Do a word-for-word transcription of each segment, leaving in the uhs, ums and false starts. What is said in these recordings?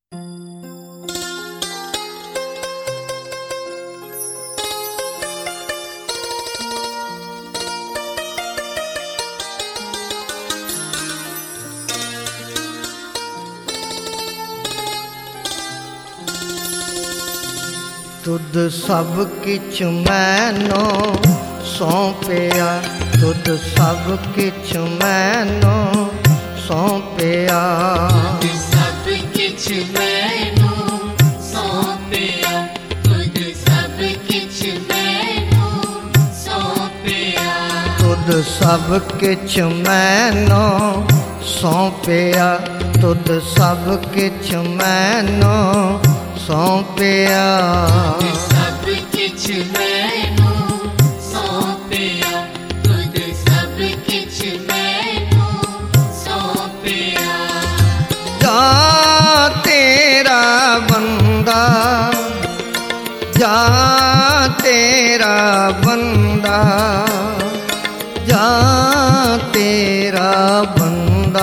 तुद सब किछ मैनो सौंपिया, तुद सब किछ मैनो सौंपिया, तुद सब किछ मैनो सौंपिया, तुद सब किछ मैनो सौंपिया, तुद सब किछ मैनो सौंपिया, तुद सब किछ मैनो सौंपिया, तुद सब किछ मैनो सौंपिया, तुद सब किछ मैनो सौंपिया। जा तेरा बंदा, जा तेरा बंदा, जा तेरा बंदा,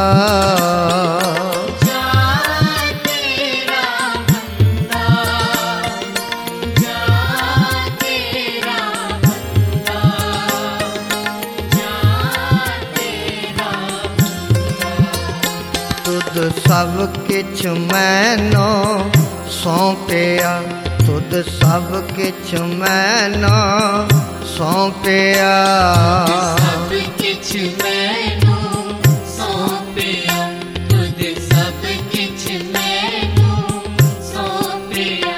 सब किछ मैनो सौंपिया, तुद सब किछ मैनो सौंपिया, सब किछ मैनो सौंपिया, तुद सब किछ मैनो सौंपिया।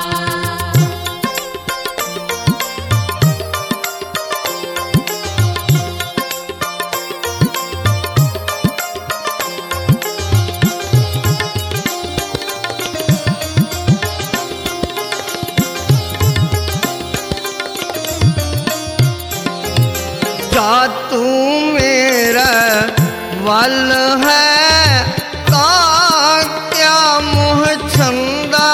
जा तू मेरा वल है ता क्या मोह छंदा,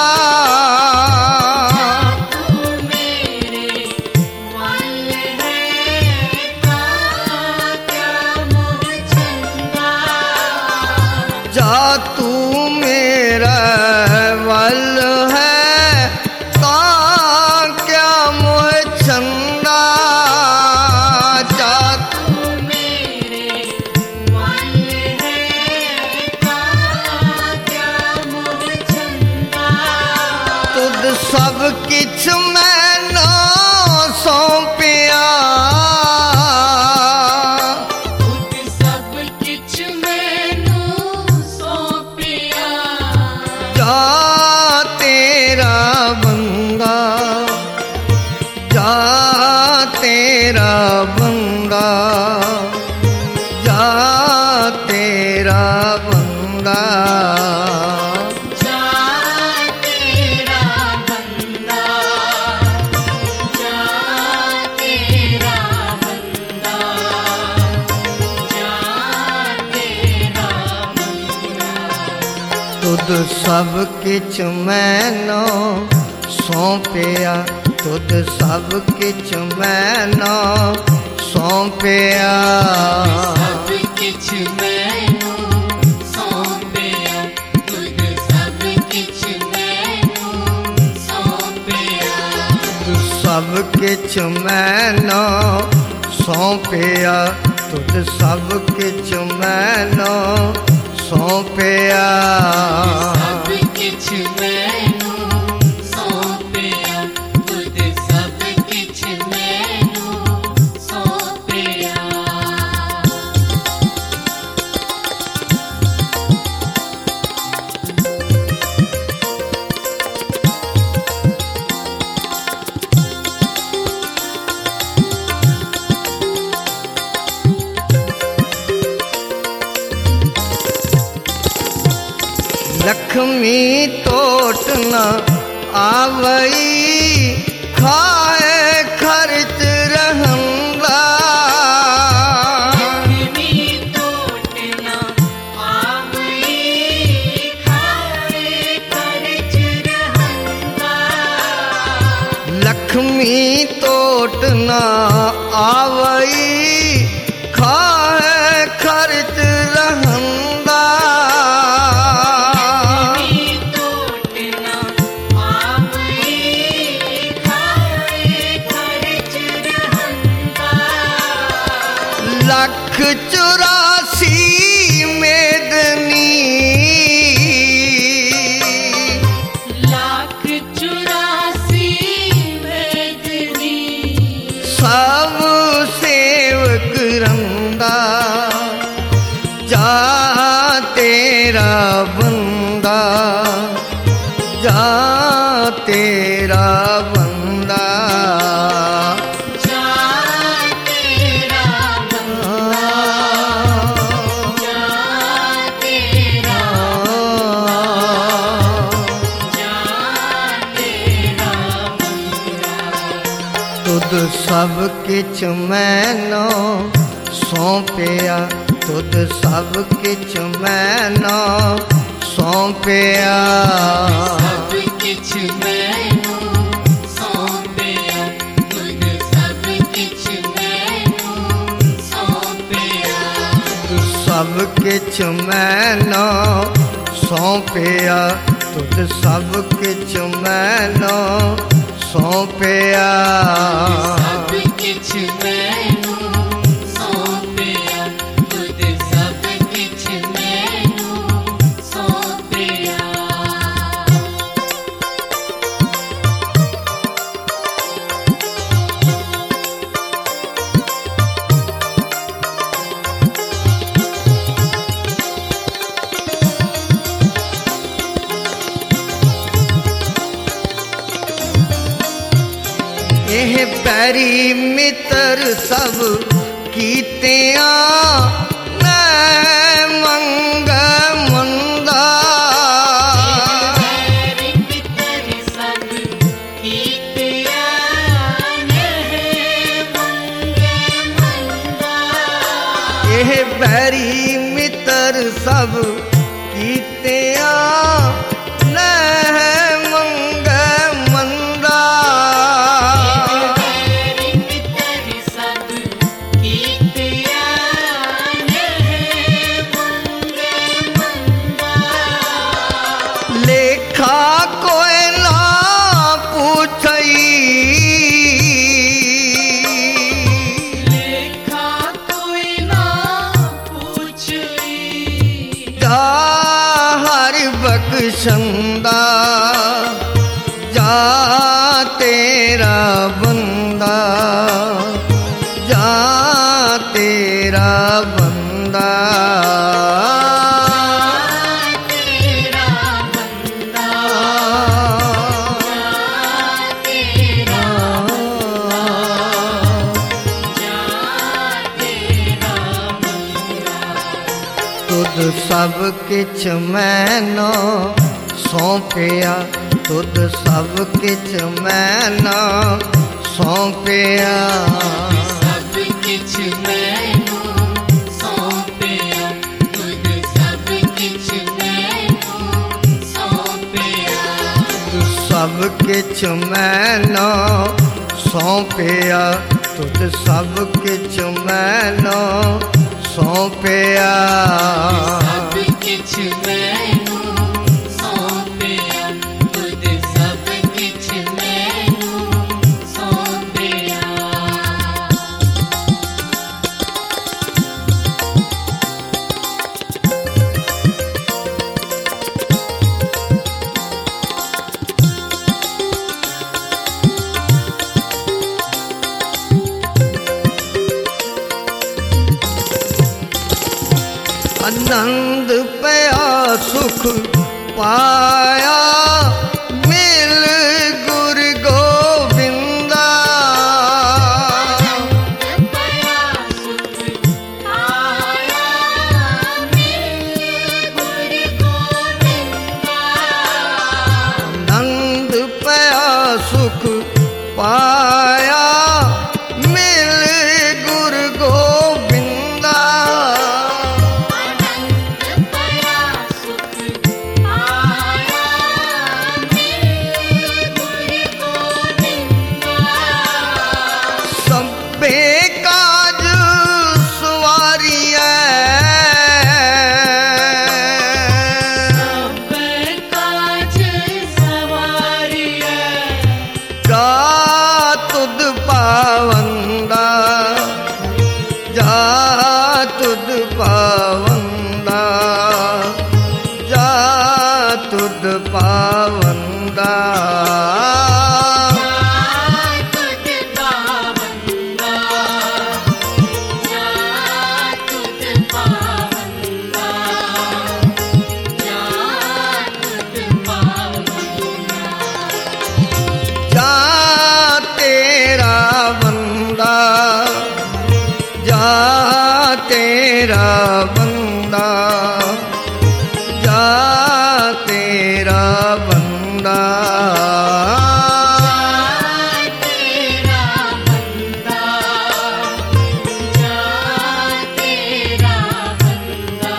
तू मेरे वल है ता क्या मोह छंदा, जा तू मेरा वल है ता क्या मोह छंदा, सब किछ मैनो सौंपिया, तुद सब किछ मैनो सौंपिया, जा तेरा बंदा, जा तेरा बंदा, जा तेरा बंदा, तुद सब किछ मैनो सौंपिया, तुद सब किछ मैनो सौंपिया, सब किछ मैनो सौंपिया, तुद सब किछ मैनो सौंपिया, तुद सब किछ मैनो सौंपिया, तुद सब किछ मैनो सौंपिया, सब किछ मैनो सौंपिया, तुद सब किछ मैनो सौंपिया। लक्ष्मी तोट न आवई, खाए खर्च रहंदा, लक्ष्मी तोट न आवई, खाए खर्च रहंदा, लक्ष्मी तोट न आवई, खाए खर्च रहंदा, लक्ष्मी तोट चौरासी मेदनी लाख चौरासी वेदनी सब सेवक रंदा जा तेरा बंदा जा तेरा बंदा जा तेरा बंदा जा तेरा जा तेरा तुद सब किच मैनो सौंपिया तुद सब किच मैनो सौंपिया सब किछ मैनू सौंपिया तुद सब किछ मैनू सौंपिया तुद सब किच मैनो सौंपिया तुद सब किच मैनो सौंपिया सब किछ मैनू सौंपिया तुद सब किछ मैनू सौंपिया ਇਹ ਪੈਰੀ ਮਿੱਤਰ ਸਭ ਕੀਤਿਆਂ ਨੈ ਮੰਗ ਮੰਦਾ मेरे पितर सब कीतिया नह मंगे मंदा ਇਹ ਪੈਰੀ ਮਿੱਤਰ ਸਭ ਕੀਤਿਆਂ ਨੈ ਮੰਗ ਮੰਦਾ मेरे पितर सब कीतिया नह मंगे मंदा ਲੇਖਾ ਕੋਈ ਨਾ ਪੁੱਛਈ लेखा कोई ना पूछई ਜਾ ਹਰ ਬਖਸ਼ੰਦਾ ਜਾ ਤੇਰਾ ਬੰਦਾ ਜਾ ਤੇਰਾ ਬੰਦਾ तेरा बंदा तेरा जा तेरा ਤੁਧ ਸਭ ਕਿਛ ਮੈਨੋ ਸੌਂਪਿਆ ਤੁਧ ਸਭ ਕਿਛ ਮੈਨੋ ਸੌਂਪਿਆ सब किछ मैनू सौंपिया तुद सब किछ मैनू सौंपिया ਤੁਧ ਸਭ ਕਿਛ ਮੈਨੋ ਸੌਂਪਿਆ ਤੁਧ ਸਭ ਕਿਛ ਮੈਨੋ ਸੌਂਪਿਆ सब किछ मैनू सौंपिया तुद सब किछ मैनू सौंपिया ਆਨੰਦ ਪਿਆ ਸੁਖ ਪਾਇਆ ਮਿਲ ਗੁਰ ਗੋਬਿੰਦਾ पया सुख आया मिल गुर गोविंदा ਆਨੰਦ ਪਿਆ ਸੁਖ ਪਾਇਆ ਮਿਲ ਗੁਰ ਗੋਬਿੰਦਾ आनंद पया सुख आया मिल गुर तुद पावंदा तुद पावंदा जा तुद पावंदा जा तुद पावंदा जा तेरा बंदा जा तेरा बंदा जा तेरा बंदा तेरा बंदा जा तेरा बंदा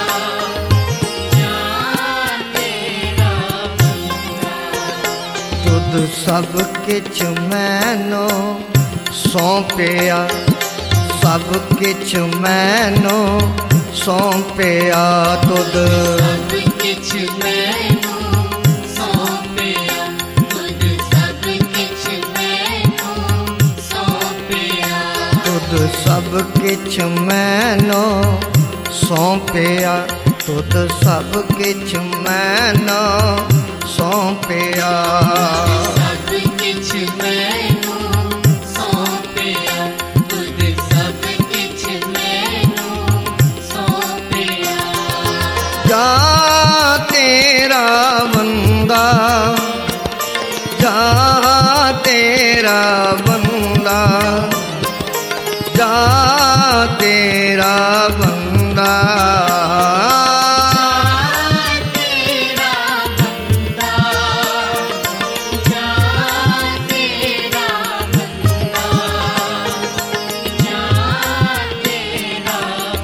जा तेरा बंदा तुद सब किछ मैनो सौंपिया सब किछ मैनो सौंपिया तुद सब किछ मैनू सौंपिया तुद सब किछ मैनू सौंपिया तुद सब किछ मैनो सौंपिया तुद सब किछ मैनो सौंपिया सब किछ मैनू सौंपिया तुद सब किछ मैनू सौंपिया जा तेरा बंदा जा तेरा बंदा जा तेरा बंदा तेरा बंदा जा तेरा बंदा जा तेरा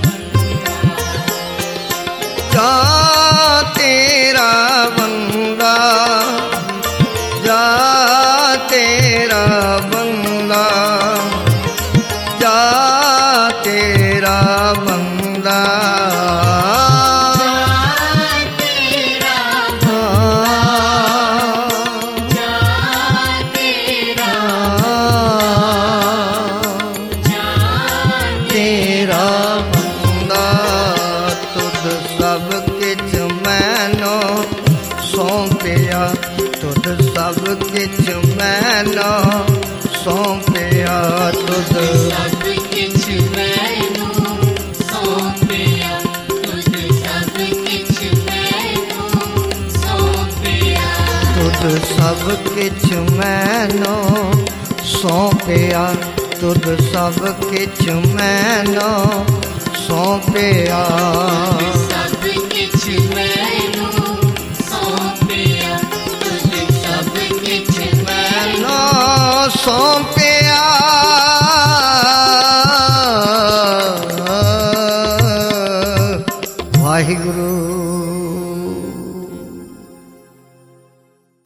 जा तेरा बंदा जा तेरा बंदा जा तेरा बंदा तेरा जा तेरा जा तेरा बंदा तुद सब किछ मैनो सौंपिया तुद सब किछ मैनो सौंपिया तुद सब किछ मैनू सौंपिया तुद सब किछ मैनू सौंपिया तुद सब किछ मैनो सौंपिया तुद सब किछ मैनो सौंपिया सब किछ मैनू सौंपिया तुद सब किछ मैनू मैनो सौंपिया वाहिगुरु